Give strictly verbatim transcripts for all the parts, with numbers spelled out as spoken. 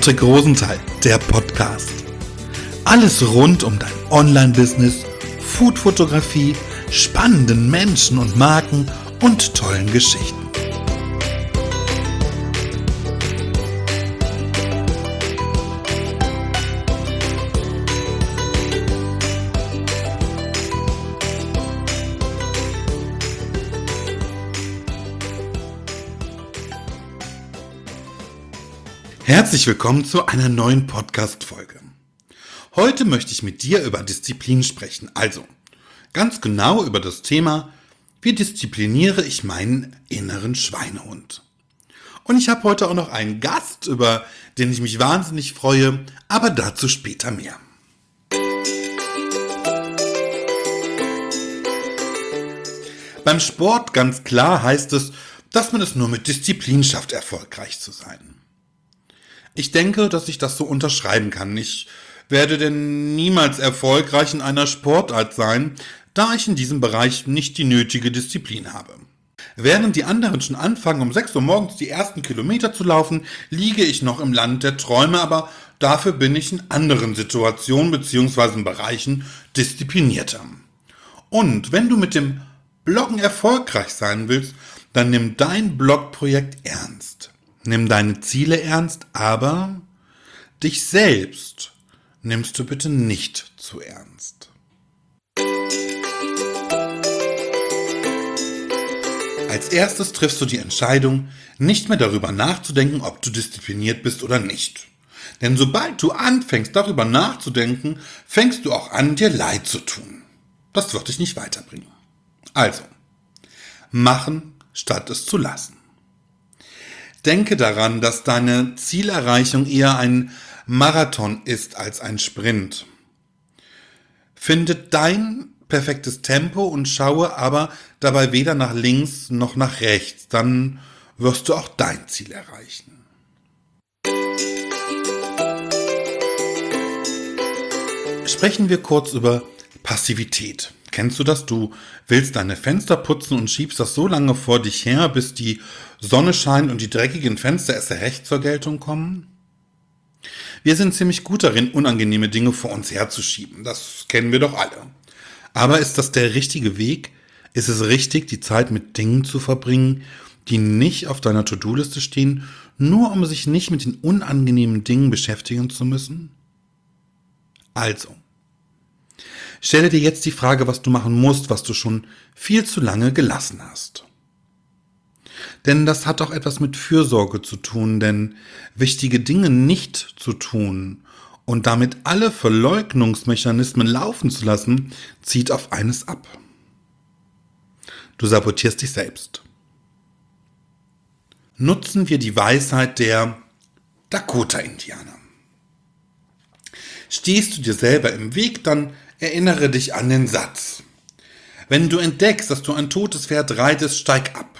Patrick Rosenthal, der Podcast. Alles rund um dein Online-Business, Food-Fotografie, spannenden Menschen und Marken und tollen Geschichten. Herzlich willkommen zu einer neuen Podcast-Folge. Heute möchte ich mit dir über Disziplin sprechen, also ganz genau über das Thema, wie diszipliniere ich meinen inneren Schweinehund. Und ich habe heute auch noch einen Gast, über den ich mich wahnsinnig freue, aber dazu später mehr. Beim Sport ganz klar heißt es, dass man es nur mit Disziplin schafft, erfolgreich zu sein. Ich denke, dass ich das so unterschreiben kann. Ich werde denn niemals erfolgreich in einer Sportart sein, da ich in diesem Bereich nicht die nötige Disziplin habe. Während die anderen schon anfangen, um sechs Uhr morgens die ersten Kilometer zu laufen, liege ich noch im Land der Träume, aber dafür bin ich in anderen Situationen bzw. in Bereichen disziplinierter. Und wenn du mit dem Bloggen erfolgreich sein willst, dann nimm dein Blogprojekt ernst. Nimm deine Ziele ernst, aber dich selbst nimmst du bitte nicht zu ernst. Als erstes triffst du die Entscheidung, nicht mehr darüber nachzudenken, ob du diszipliniert bist oder nicht. Denn sobald du anfängst, darüber nachzudenken, fängst du auch an, dir Leid zu tun. Das wird dich nicht weiterbringen. Also, machen, statt es zu lassen. Denke daran, dass deine Zielerreichung eher ein Marathon ist als ein Sprint. Finde dein perfektes Tempo und schaue aber dabei weder nach links noch nach rechts. Dann wirst du auch dein Ziel erreichen. Sprechen wir kurz über Passivität. Kennst du das? Du willst deine Fenster putzen und schiebst das so lange vor dich her, bis die Sonne scheint und die dreckigen Fenster erst recht zur Geltung kommen? Wir sind ziemlich gut darin, unangenehme Dinge vor uns herzuschieben. Das kennen wir doch alle. Aber ist das der richtige Weg? Ist es richtig, die Zeit mit Dingen zu verbringen, die nicht auf deiner To-Do-Liste stehen, nur um sich nicht mit den unangenehmen Dingen beschäftigen zu müssen? Also, stelle dir jetzt die Frage, was du machen musst, was du schon viel zu lange gelassen hast. Denn das hat auch etwas mit Fürsorge zu tun, denn wichtige Dinge nicht zu tun und damit alle Verleugnungsmechanismen laufen zu lassen, zieht auf eines ab. Du sabotierst dich selbst. Nutzen wir die Weisheit der Dakota-Indianer. Stehst du dir selber im Weg, dann erinnere dich an den Satz. Wenn du entdeckst, dass du ein totes Pferd reitest, steig ab.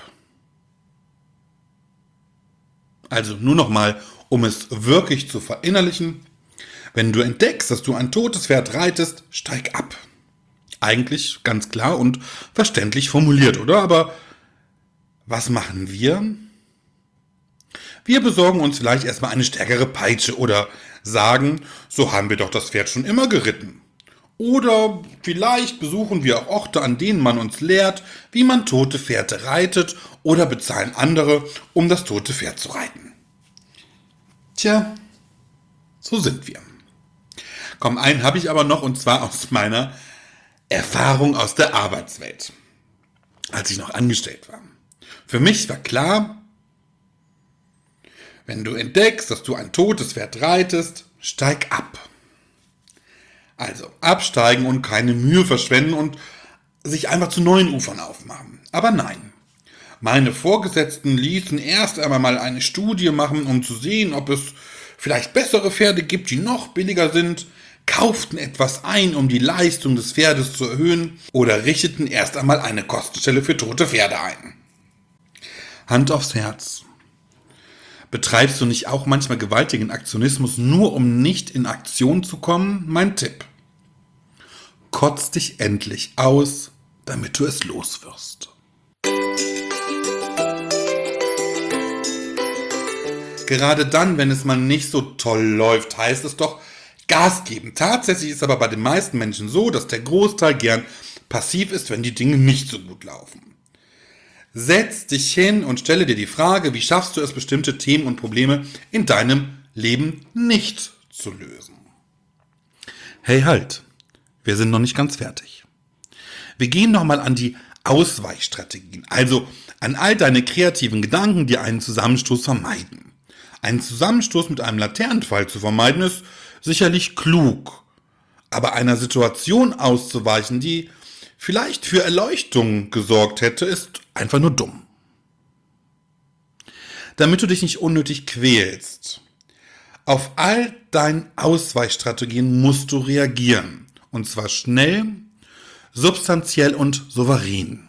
Also nur nochmal, um es wirklich zu verinnerlichen. Wenn du entdeckst, dass du ein totes Pferd reitest, steig ab. Eigentlich ganz klar und verständlich formuliert, oder? Aber was machen wir? Wir besorgen uns vielleicht erstmal eine stärkere Peitsche oder sagen, so haben wir doch das Pferd schon immer geritten. Oder vielleicht besuchen wir auch Orte, an denen man uns lehrt, wie man tote Pferde reitet oder bezahlen andere, um das tote Pferd zu reiten. Tja, so sind wir. Komm, einen habe ich aber noch und zwar aus meiner Erfahrung aus der Arbeitswelt, als ich noch angestellt war. Für mich war klar, wenn du entdeckst, dass du ein totes Pferd reitest, steig ab. Also absteigen und keine Mühe verschwenden und sich einfach zu neuen Ufern aufmachen. Aber nein, meine Vorgesetzten ließen erst einmal mal eine Studie machen, um zu sehen, ob es vielleicht bessere Pferde gibt, die noch billiger sind, kauften etwas ein, um die Leistung des Pferdes zu erhöhen oder richteten erst einmal eine Kostenstelle für tote Pferde ein. Hand aufs Herz. Betreibst du nicht auch manchmal gewaltigen Aktionismus, nur um nicht in Aktion zu kommen? Mein Tipp. Kotz dich endlich aus, damit du es los wirst. Gerade dann, wenn es mal nicht so toll läuft, heißt es doch Gas geben. Tatsächlich ist aber bei den meisten Menschen so, dass der Großteil gern passiv ist, wenn die Dinge nicht so gut laufen. Setz dich hin und stelle dir die Frage, wie schaffst du es, bestimmte Themen und Probleme in deinem Leben nicht zu lösen. Hey, halt, wir sind noch nicht ganz fertig. Wir gehen nochmal an die Ausweichstrategien, also an all deine kreativen Gedanken, die einen Zusammenstoß vermeiden. Einen Zusammenstoß mit einem Laternenpfahl zu vermeiden ist sicherlich klug, aber einer Situation auszuweichen, die vielleicht für Erleuchtung gesorgt hätte, ist einfach nur dumm. Damit du dich nicht unnötig quälst, auf all deine Ausweichstrategien musst du reagieren. Und zwar schnell, substanziell und souverän.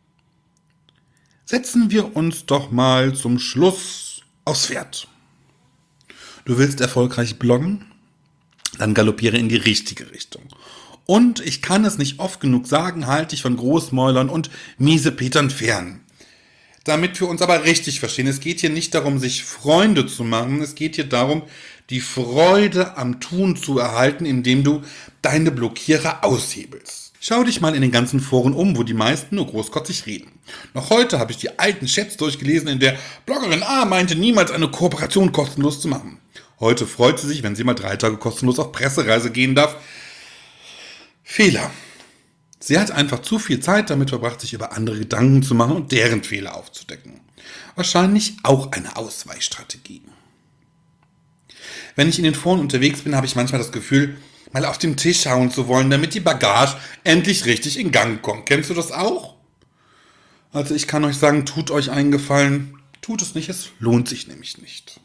Setzen wir uns doch mal zum Schluss aufs Pferd. Du willst erfolgreich bloggen? Dann galoppiere in die richtige Richtung. Und ich kann es nicht oft genug sagen, halte dich von Großmäulern und Miesepetern fern. Damit wir uns aber richtig verstehen, es geht hier nicht darum, sich Freunde zu machen, es geht hier darum, die Freude am Tun zu erhalten, indem du deine Blockierer aushebelst. Schau dich mal in den ganzen Foren um, wo die meisten nur großkotzig reden. Noch heute habe ich die alten Chats durchgelesen, in der Bloggerin A meinte, niemals eine Kooperation kostenlos zu machen. Heute freut sie sich, wenn sie mal drei Tage kostenlos auf Pressereise gehen darf. Fehler. Sie hat einfach zu viel Zeit damit verbracht, sich über andere Gedanken zu machen und deren Fehler aufzudecken. Wahrscheinlich auch eine Ausweichstrategie. Wenn ich in den Foren unterwegs bin, habe ich manchmal das Gefühl, mal auf den Tisch schauen zu wollen, damit die Bagage endlich richtig in Gang kommt. Kennst du das auch? Also ich kann euch sagen, tut euch einen Gefallen, tut es nicht, es lohnt sich nämlich nicht.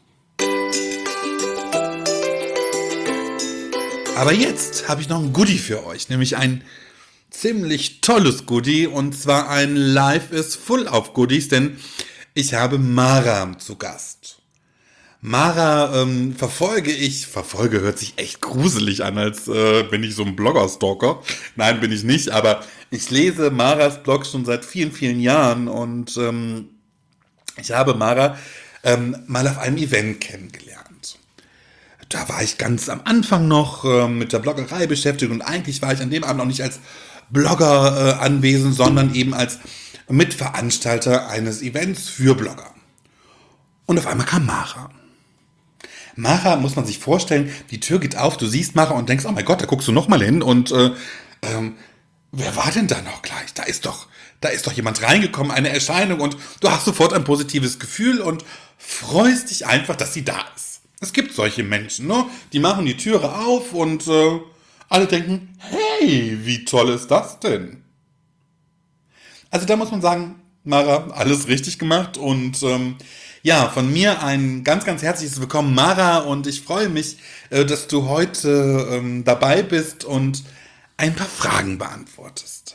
Aber jetzt habe ich noch ein Goodie für euch, nämlich ein ziemlich tolles Goodie, und zwar ein Life is Full of Goodies, denn ich habe Mara zu Gast. Mara ähm, verfolge ich, verfolge hört sich echt gruselig an, als äh, bin ich so ein Blogger-Stalker. Nein, bin ich nicht, aber ich lese Maras Blog schon seit vielen, vielen Jahren und ähm, ich habe Mara ähm, mal auf einem Event kennengelernt. Da war ich ganz am Anfang noch äh, mit der Bloggerei beschäftigt und eigentlich war ich an dem Abend noch nicht als Blogger äh, anwesend, sondern eben als Mitveranstalter eines Events für Blogger. Und auf einmal kam Mara. Mara, muss man sich vorstellen, die Tür geht auf, du siehst Mara und denkst, oh mein Gott, da guckst du noch mal hin und äh, ähm, wer war denn da noch gleich? Da ist doch, da ist doch jemand reingekommen, eine Erscheinung, und du hast sofort ein positives Gefühl und freust dich einfach, dass sie da ist. Es gibt solche Menschen, ne? Die machen die Türe auf und äh, alle denken, hey, wie toll ist das denn? Also da muss man sagen, Mara, alles richtig gemacht und ähm, ja, von mir ein ganz, ganz herzliches Willkommen, Mara, und ich freue mich, äh, dass du heute ähm, dabei bist und ein paar Fragen beantwortest.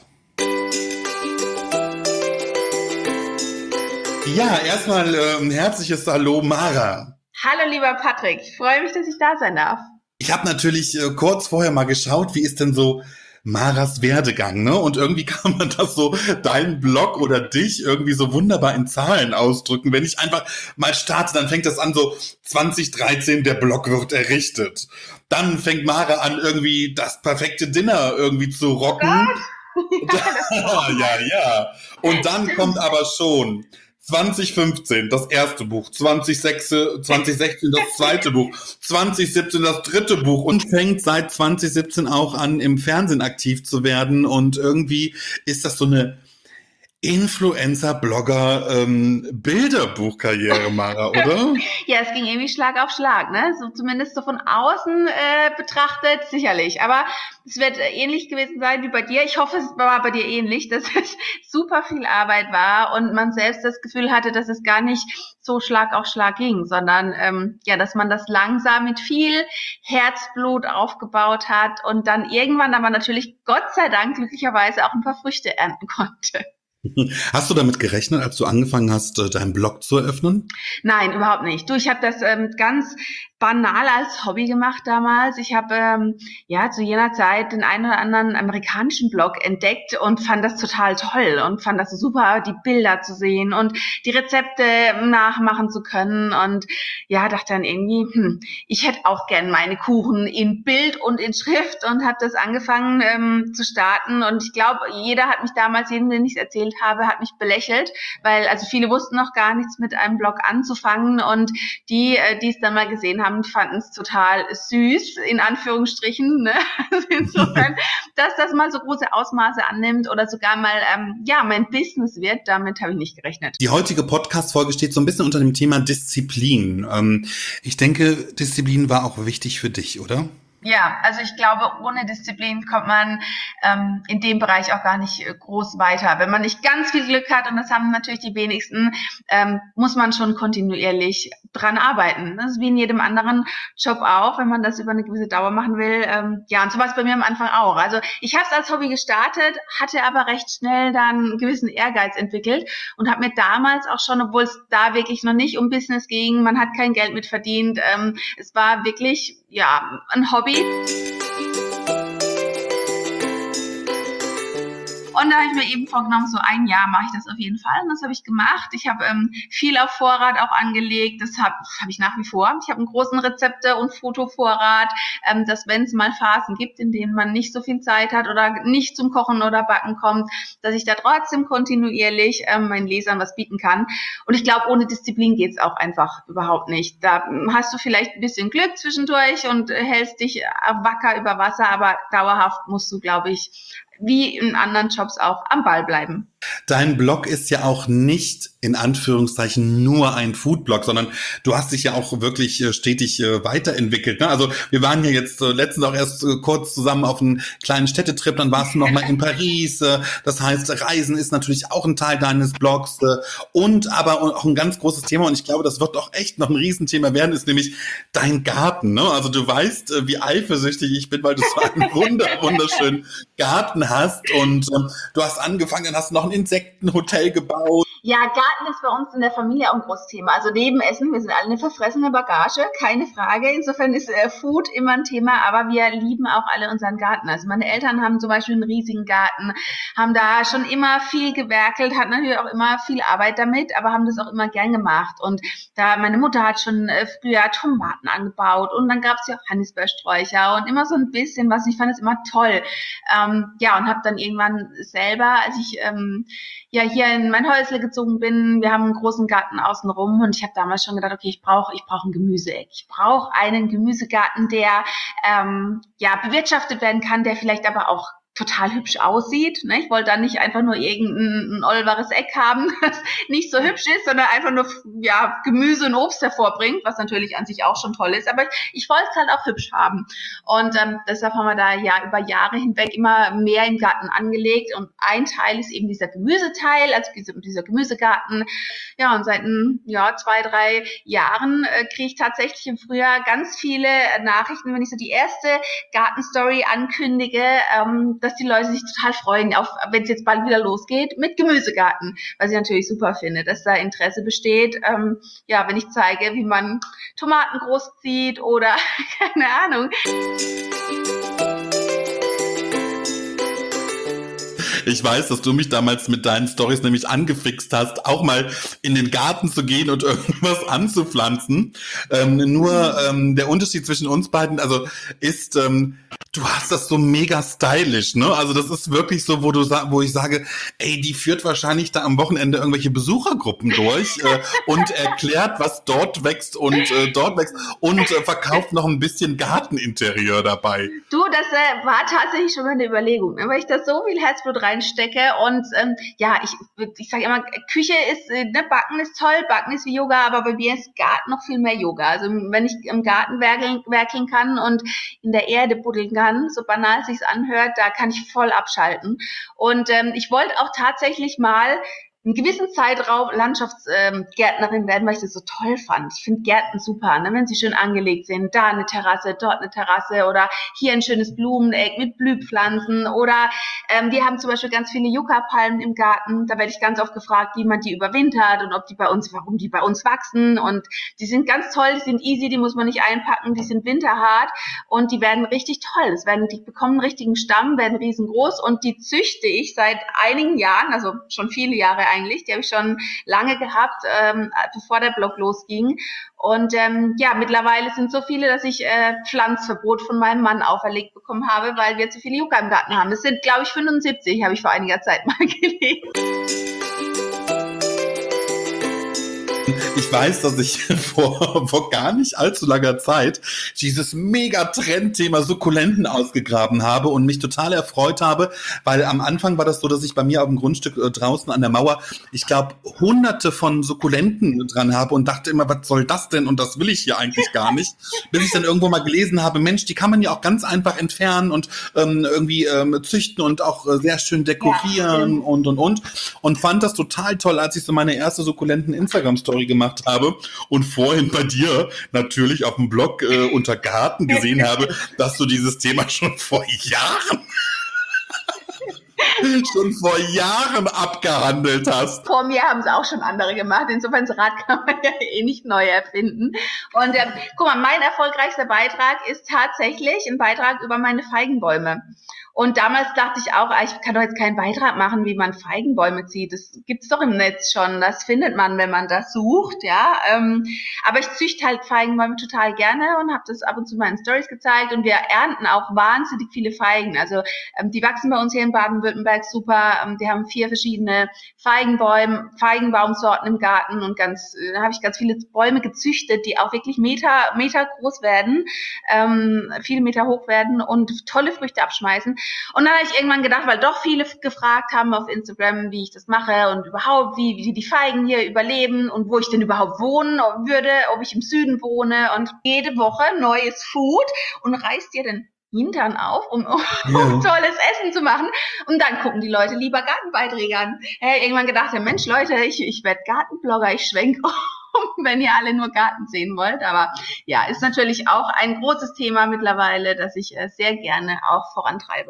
Ja, erstmal äh, ein herzliches Hallo, Mara. Hallo, lieber Patrick, ich freue mich, dass ich da sein darf. Ich habe natürlich äh, kurz vorher mal geschaut, wie ist denn so Maras Werdegang, ne? Und irgendwie kann man das so, deinen Blog oder dich irgendwie so wunderbar in Zahlen ausdrücken. Wenn ich einfach mal starte, dann fängt das an so zwanzig dreizehn, der Blog wird errichtet. Dann fängt Mara an, irgendwie das perfekte Dinner irgendwie zu rocken. Oh ja, ja, ja. Und dann kommt aber schon zwanzig fünfzehn das erste Buch, zwanzig sechzehn das zweite Buch, zwanzig siebzehn das dritte Buch und fängt seit zwanzig siebzehn auch an, im Fernsehen aktiv zu werden, und irgendwie ist das so eine Influencer-Blogger-Bilderbuchkarriere, ähm, Mara, oder? Ja, es ging irgendwie Schlag auf Schlag, ne? So zumindest so von außen äh, betrachtet, sicherlich. Aber es wird ähnlich gewesen sein wie bei dir. Ich hoffe, es war bei dir ähnlich, dass es super viel Arbeit war und man selbst das Gefühl hatte, dass es gar nicht so Schlag auf Schlag ging, sondern ähm, ja, dass man das langsam mit viel Herzblut aufgebaut hat und dann irgendwann aber natürlich, Gott sei Dank, glücklicherweise auch ein paar Früchte ernten konnte. Hast du damit gerechnet, als du angefangen hast, deinen Blog zu eröffnen? Nein, überhaupt nicht. Du, ich habe das ähm, ganz banal als Hobby gemacht damals. Ich habe ähm, ja zu jener Zeit den einen oder anderen amerikanischen Blog entdeckt und fand das total toll und fand das super, die Bilder zu sehen und die Rezepte nachmachen zu können. Und ja, dachte dann irgendwie, hm, ich hätte auch gern meine Kuchen in Bild und in Schrift und habe das angefangen ähm, zu starten. Und ich glaube, jeder hat mich damals, jedem, den ich es erzählt habe, hat mich belächelt, weil also viele wussten noch gar nichts mit einem Blog anzufangen und die, äh, die es dann mal gesehen haben, fanden es total süß, in Anführungsstrichen. Ne? Also insofern, dass das mal so große Ausmaße annimmt oder sogar mal ähm, ja mein Business wird, damit habe ich nicht gerechnet. Die heutige Podcast-Folge steht so ein bisschen unter dem Thema Disziplin. Ähm, ich denke, Disziplin war auch wichtig für dich, oder? Ja, also ich glaube, ohne Disziplin kommt man ähm, in dem Bereich auch gar nicht äh, groß weiter. Wenn man nicht ganz viel Glück hat, und das haben natürlich die wenigsten, ähm, muss man schon kontinuierlich dran arbeiten. Das ist wie in jedem anderen Job auch, wenn man das über eine gewisse Dauer machen will. Ähm, ja, und so war es bei mir am Anfang auch. Also ich habe es als Hobby gestartet, hatte aber recht schnell dann einen gewissen Ehrgeiz entwickelt und habe mir damals auch schon, obwohl es da wirklich noch nicht um Business ging, man hat kein Geld mit verdient, ähm, es war wirklich ja ein Hobby. Und da habe ich mir eben vorgenommen, so ein Jahr mache ich das auf jeden Fall. Und das habe ich gemacht. Ich habe ähm, viel auf Vorrat auch angelegt. Das habe hab ich nach wie vor. Ich habe einen großen Rezepte- und Fotovorrat, ähm, dass wenn es mal Phasen gibt, in denen man nicht so viel Zeit hat oder nicht zum Kochen oder Backen kommt, dass ich da trotzdem kontinuierlich ähm, meinen Lesern was bieten kann. Und ich glaube, ohne Disziplin geht's auch einfach überhaupt nicht. Da hast du vielleicht ein bisschen Glück zwischendurch und äh, hältst dich äh, wacker über Wasser, aber dauerhaft musst du, glaube ich, wie in anderen Jobs auch am Ball bleiben. Dein Blog ist ja auch nicht in Anführungszeichen nur ein Foodblog, sondern du hast dich ja auch wirklich äh, stetig äh, weiterentwickelt. Ne? Also wir waren ja jetzt äh, letztens auch erst äh, kurz zusammen auf einem kleinen Städtetrip, dann warst du noch mal in Paris. Äh, das heißt, Reisen ist natürlich auch ein Teil deines Blogs äh, und aber auch ein ganz großes Thema und ich glaube, das wird auch echt noch ein Riesenthema werden, ist nämlich dein Garten. Ne? Also du weißt, äh, wie eifersüchtig ich bin, weil du so einen wunder wunderschönen Garten hast und ähm, du hast angefangen, dann hast du noch ein Insektenhotel gebaut. Ja, Garten ist bei uns in der Familie auch ein großes Thema. Also neben Essen, wir sind alle eine verfressene Bagage, keine Frage. Insofern ist äh, Food immer ein Thema, aber wir lieben auch alle unseren Garten. Also meine Eltern haben zum Beispiel einen riesigen Garten, haben da schon immer viel gewerkelt, hatten natürlich auch immer viel Arbeit damit, aber haben das auch immer gern gemacht. Und da meine Mutter hat schon äh, früher Tomaten angebaut und dann gab es ja auch Johannisbeersträucher und immer so ein bisschen was. Ich fand es immer toll. Ähm, ja, und habe dann irgendwann selber, als ich ähm, ja hier in mein Häusle gezogen bin, wir haben einen großen Garten außenrum und ich habe damals schon gedacht, okay, ich brauche ich brauche ein Gemüseeck. Ich brauche einen Gemüsegarten, der ähm, ja bewirtschaftet werden kann, der vielleicht aber auch total hübsch aussieht. Ne? Ich wollte da nicht einfach nur irgendein ein olbares Eck haben, das nicht so hübsch ist, sondern einfach nur ja, Gemüse und Obst hervorbringt, was natürlich an sich auch schon toll ist. Aber ich, ich wollte es halt auch hübsch haben. Und ähm, deshalb haben wir da ja über Jahre hinweg immer mehr im Garten angelegt. Und ein Teil ist eben dieser Gemüseteil, also dieser, dieser Gemüsegarten. Ja, und seit ja, zwei, drei Jahren äh, kriege ich tatsächlich im Frühjahr ganz viele Nachrichten, wenn ich so die erste Gartenstory ankündige, ähm, dass die Leute sich total freuen, auf, wenn es jetzt bald wieder losgeht, mit Gemüsegarten. Was ich natürlich super finde, dass da Interesse besteht. Ähm, ja, wenn ich zeige, wie man Tomaten großzieht oder keine Ahnung. Ich weiß, dass du mich damals mit deinen Storys nämlich angefixt hast, auch mal in den Garten zu gehen und irgendwas anzupflanzen. Ähm, nur ähm, der Unterschied zwischen uns beiden, also ist, ähm, du hast das so mega stylisch, ne? Also das ist wirklich so, wo du wo ich sage, ey, die führt wahrscheinlich da am Wochenende irgendwelche Besuchergruppen durch äh, und erklärt, was dort wächst und äh, dort wächst und äh, verkauft noch ein bisschen Garteninterieur dabei. Du, das äh, war tatsächlich schon mal eine Überlegung, ne? Weil ich da so viel Herzblut reinstecke und ähm, ja, ich ich sage immer, Küche ist, äh, ne, Backen ist toll, Backen ist wie Yoga, aber bei mir ist Garten noch viel mehr Yoga. Also wenn ich im Garten werkeln, werkeln kann und in der Erde buddeln kann, so banal es sich anhört, da kann ich voll abschalten. Und ähm, ich wollte auch tatsächlich mal einen gewissen Zeitraum Landschaftsgärtnerin ähm, werden, weil ich das so toll fand. Ich finde Gärten super, ne? Wenn sie schön angelegt sind. Da eine Terrasse, dort eine Terrasse oder hier ein schönes Blumeneck mit Blühpflanzen oder ähm, die haben zum Beispiel ganz viele Yucca-Palmen im Garten. Da werde ich ganz oft gefragt, wie man die überwintert und ob die bei uns, warum die bei uns wachsen. Und die sind ganz toll, die sind easy, die muss man nicht einpacken, die sind winterhart und die werden richtig toll. Das werden, die bekommen einen richtigen Stamm, werden riesengroß und die züchte ich seit einigen Jahren, also schon viele Jahre eigentlich. Die habe ich schon lange gehabt, ähm, bevor der Blog losging. Und ähm, ja, mittlerweile sind so viele, dass ich äh, Pflanzverbot von meinem Mann auferlegt bekommen habe, weil wir zu viele Yucca im Garten haben. Es sind, glaube ich, fünfundsiebzig, habe ich vor einiger Zeit mal gelesen. Ich weiß, dass ich vor, vor gar nicht allzu langer Zeit dieses Mega-Trend-Thema Sukkulenten ausgegraben habe und mich total erfreut habe, weil am Anfang war das so, dass ich bei mir auf dem Grundstück äh, draußen an der Mauer, ich glaube, hunderte von Sukkulenten dran habe und dachte immer, was soll das denn? Und das will ich hier eigentlich gar nicht. Bis ich dann irgendwo mal gelesen habe, Mensch, die kann man ja auch ganz einfach entfernen und ähm, irgendwie ähm, züchten und auch äh, sehr schön dekorieren ja, und, und, und. Und fand das total toll, als ich so meine erste Sukkulenten-Instagram-Story gemacht habe und vorhin bei dir natürlich auf dem Blog äh, unter Garten gesehen habe, dass du dieses Thema schon vor Jahren schon vor Jahren abgehandelt hast. Vor mir haben es auch schon andere gemacht. Insofern, das Rad kann man ja eh nicht neu erfinden. Und ähm, guck mal, mein erfolgreichster Beitrag ist tatsächlich ein Beitrag über meine Feigenbäume. Und damals dachte ich auch, ich kann doch jetzt keinen Beitrag machen, wie man Feigenbäume zieht. Das gibt's doch im Netz schon. Das findet man, wenn man das sucht, ja. Ähm, aber ich züchte halt Feigenbäume total gerne und habe das ab und zu mal in Stories gezeigt. Und wir ernten auch wahnsinnig viele Feigen. Also ähm, die wachsen bei uns hier in Baden-Württemberg super. Ähm, die haben vier verschiedene Feigenbäume, Feigenbaumsorten im Garten und ganz, äh, da habe ich ganz viele Bäume gezüchtet, die auch wirklich Meter, Meter groß werden, ähm, viele Meter hoch werden und tolle Früchte abschmeißen. Und dann habe ich irgendwann gedacht, weil doch viele gefragt haben auf Instagram, wie ich das mache und überhaupt, wie, wie die Feigen hier überleben und wo ich denn überhaupt wohnen würde, ob ich im Süden wohne und jede Woche neues Food und reißt dir den Hintern auf, um, um, ja. um tolles Essen zu machen. Und dann gucken die Leute lieber Gartenbeiträge an. Hey, irgendwann gedacht, ja Mensch, Leute, ich, ich werde Gartenblogger, ich schwenke um, wenn ihr alle nur Garten sehen wollt. Aber ja, ist natürlich auch ein großes Thema mittlerweile, das ich äh, sehr gerne auch vorantreibe.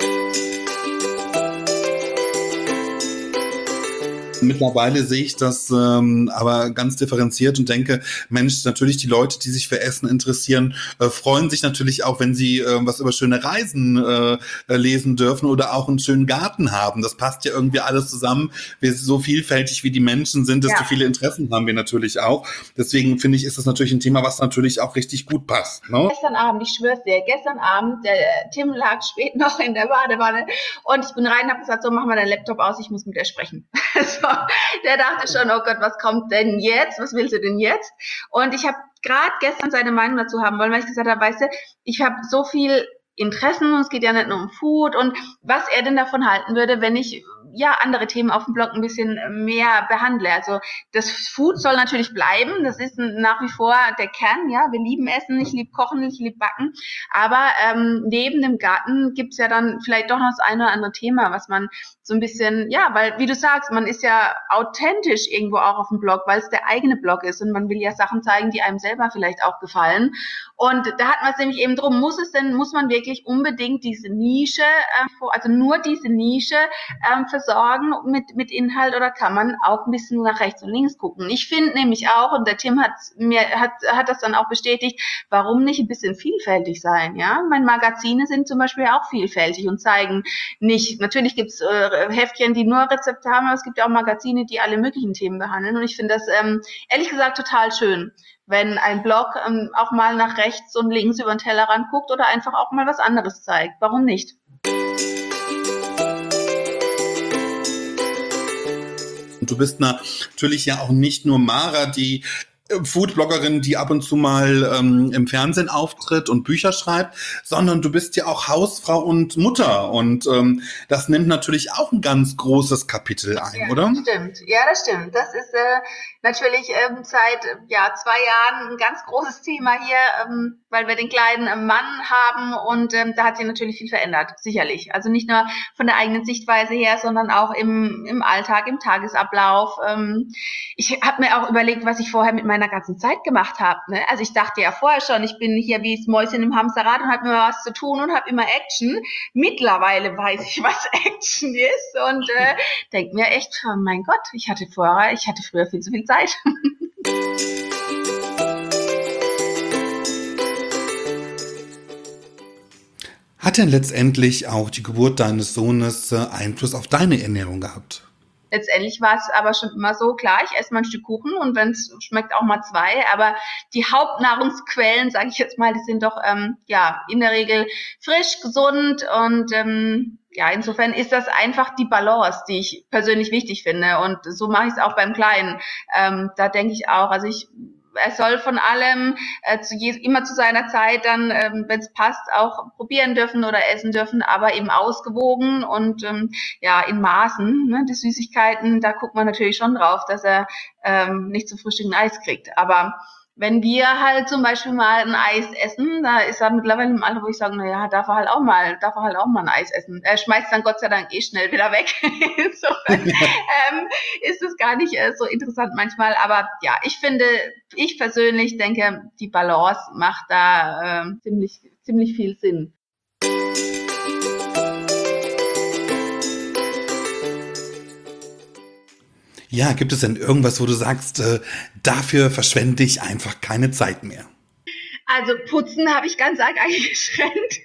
Mittlerweile sehe ich das ähm, aber ganz differenziert und denke, Mensch, natürlich die Leute, die sich für Essen interessieren, äh, freuen sich natürlich auch, wenn sie äh, was über schöne Reisen äh, lesen dürfen oder auch einen schönen Garten haben. Das passt ja irgendwie alles zusammen. Wir sind so vielfältig, wie die Menschen sind, desto ja. viele Interessen haben wir natürlich auch. Deswegen finde ich, ist das natürlich ein Thema, was natürlich auch richtig gut passt. Ne? Gestern Abend, ich schwör's dir, gestern Abend, der Tim lag spät noch in der Badewanne und ich bin rein und habe gesagt, so, mach mal deinen Laptop aus, ich muss mit dir sprechen. So, der dachte schon, oh Gott, was kommt denn jetzt? Was willst du denn jetzt? Und ich habe gerade gestern seine Meinung dazu haben wollen, weil ich gesagt habe, weißt du, ich habe so viel Interessen und es geht ja nicht nur um Food und was er denn davon halten würde, wenn ich ja andere Themen auf dem Blog ein bisschen mehr behandle. Also das Food soll natürlich bleiben, das ist nach wie vor der Kern, ja, wir lieben Essen, ich liebe Kochen, ich liebe Backen, aber ähm, neben dem Garten gibt's ja dann vielleicht doch noch das eine oder andere Thema, was man so ein bisschen, ja, weil wie du sagst, man ist ja authentisch irgendwo auch auf dem Blog, weil es der eigene Blog ist und man will ja Sachen zeigen, die einem selber vielleicht auch gefallen. Und da hat man es nämlich eben drum, muss es denn, muss man wirklich unbedingt diese Nische, äh, also nur diese Nische ähm, versorgen mit, mit Inhalt oder kann man auch ein bisschen nach rechts und links gucken? Ich finde nämlich auch, und der Tim hat mir, hat, hat das dann auch bestätigt, warum nicht ein bisschen vielfältig sein, ja? Meine Magazine sind zum Beispiel auch vielfältig und zeigen nicht, natürlich gibt's äh, Heftchen, die nur Rezepte haben, aber es gibt ja auch Magazine, die alle möglichen Themen behandeln und ich finde das ähm, ehrlich gesagt total schön, wenn ein Blog ähm, auch mal nach rechts und links über den Tellerrand guckt oder einfach auch mal was anderes zeigt. Warum nicht? Du bist natürlich ja auch nicht nur Mara, die Foodbloggerin, die ab und zu mal ähm, im Fernsehen auftritt und Bücher schreibt, sondern du bist ja auch Hausfrau und Mutter. Und ähm, das nimmt natürlich auch ein ganz großes Kapitel ein, Ja, oder? das stimmt. Ja, das stimmt. Das ist äh, natürlich ähm, seit äh, ja, zwei Jahren ein ganz großes Thema hier, ähm, weil wir den kleinen äh, Mann haben und ähm, da hat sich natürlich viel verändert, sicherlich. Also nicht nur von der eigenen Sichtweise her, sondern auch im, im Alltag, im Tagesablauf. Ähm, ich habe mir auch überlegt, was ich vorher mit meiner ganzen Zeit gemacht habe. Ne? Also ich dachte ja vorher schon, ich bin hier wie das Mäuschen im Hamsterrad und habe immer was zu tun und habe immer Action. Mittlerweile weiß ich, was Action ist und äh, denke mir echt, oh mein Gott, ich hatte vorher, ich hatte früher viel zu viel Zeit. Hat denn letztendlich auch die Geburt deines Sohnes äh, Einfluss auf deine Ernährung gehabt? Letztendlich war es aber schon immer so, klar, ich esse mal ein Stück Kuchen und wenn es schmeckt auch mal zwei, aber die Hauptnahrungsquellen, sage ich jetzt mal, die sind doch ähm, ja in der Regel frisch, gesund und ähm, ja, insofern ist das einfach die Balance, die ich persönlich wichtig finde und so mache ich es auch beim Kleinen. Ähm, da denke ich auch, also ich er soll von allem äh, zu je, immer zu seiner Zeit dann, ähm, wenn es passt, auch probieren dürfen oder essen dürfen, aber eben ausgewogen und ähm, ja in Maßen. Ne? Die Süßigkeiten, da guckt man natürlich schon drauf, dass er ähm, nicht zum Frühstück ein Eis kriegt. Aber wenn wir halt zum Beispiel mal ein Eis essen, da ist er mittlerweile im Alter, wo ich sage, na ja, darf er halt auch mal, darf er halt auch mal ein Eis essen. Er schmeißt dann Gott sei Dank eh schnell wieder weg. Insofern ähm, ist es gar nicht äh, so interessant manchmal. Aber ja, ich finde, ich persönlich denke, die Balance macht da äh, ziemlich, ziemlich viel Sinn. Ja, gibt es denn irgendwas, wo du sagst, äh, dafür verschwende ich einfach keine Zeit mehr? Also putzen habe ich ganz arg eingeschränkt.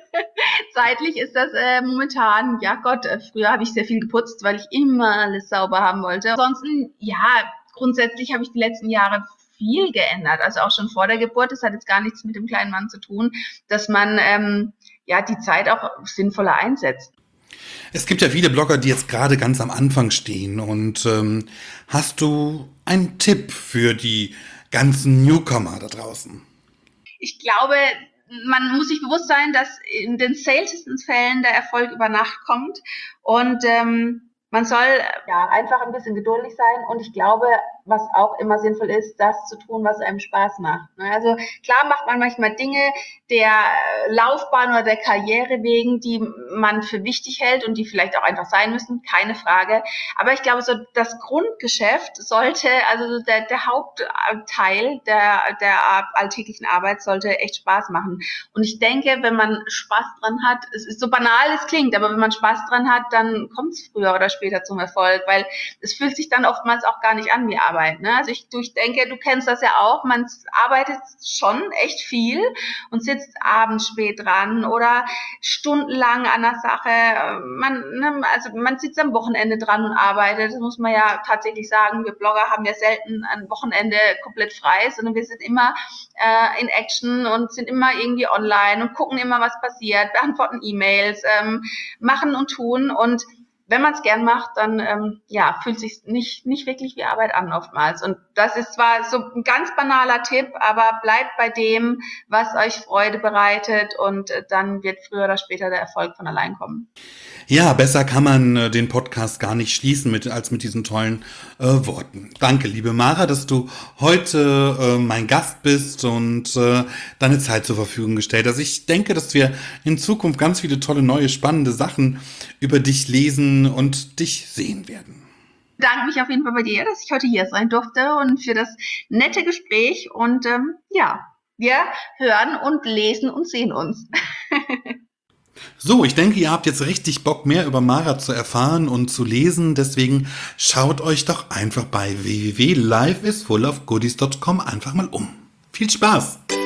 Zeitlich ist das äh, momentan, ja Gott, äh, früher habe ich sehr viel geputzt, weil ich immer alles sauber haben wollte. Ansonsten, ja, grundsätzlich habe ich die letzten Jahre viel geändert, also auch schon vor der Geburt. Das hat jetzt gar nichts mit dem kleinen Mann zu tun, dass man ähm, ja die Zeit auch sinnvoller einsetzt. Es gibt ja viele Blogger, die jetzt gerade ganz am Anfang stehen. Und ähm, hast du einen Tipp für die ganzen Newcomer da draußen? Ich glaube, man muss sich bewusst sein, dass in den seltensten Fällen der Erfolg über Nacht kommt und ähm, man soll ja einfach ein bisschen geduldig sein und ich glaube, was auch immer sinnvoll ist, das zu tun, was einem Spaß macht. Also klar macht man manchmal Dinge der Laufbahn oder der Karriere wegen, die man für wichtig hält und die vielleicht auch einfach sein müssen, keine Frage. Aber ich glaube, so das Grundgeschäft sollte, also der, der Hauptteil der, der alltäglichen Arbeit sollte echt Spaß machen. Und ich denke, wenn man Spaß dran hat, es ist so banal es klingt, aber wenn man Spaß dran hat, dann kommt es früher oder später zum Erfolg, weil es fühlt sich dann oftmals auch gar nicht an wie Arbeit. Ne? Also ich, ich denke, du kennst das ja auch, man arbeitet schon echt viel und sitzt abends spät dran oder stundenlang an der Sache. Man, ne, also man sitzt am Wochenende dran und arbeitet, das muss man ja tatsächlich sagen, wir Blogger haben ja selten ein Wochenende komplett frei, sondern wir sind immer äh, in Action und sind immer irgendwie online und gucken immer, was passiert, beantworten E-Mails, ähm, machen und tun und wenn man es gern macht, dann ähm, ja, fühlt sich nicht nicht wirklich wie Arbeit an oftmals. Und das ist zwar so ein ganz banaler Tipp, aber bleibt bei dem, was euch Freude bereitet und äh, dann wird früher oder später der Erfolg von allein kommen. Ja, besser kann man äh, den Podcast gar nicht schließen mit, als mit diesen tollen äh, Worten. Danke, liebe Mara, dass du heute äh, mein Gast bist und äh, deine Zeit zur Verfügung gestellt hast. Ich denke, dass wir in Zukunft ganz viele tolle, neue, spannende Sachen über dich lesen und dich sehen werden. Ich bedanke mich auf jeden Fall bei dir, dass ich heute hier sein durfte und für das nette Gespräch. Und ähm, ja, wir hören und lesen und sehen uns. So, ich denke, ihr habt jetzt richtig Bock, mehr über Mara zu erfahren und zu lesen. Deswegen schaut euch doch einfach bei w w w punkt life is full of goodies punkt com einfach mal um. Viel Spaß!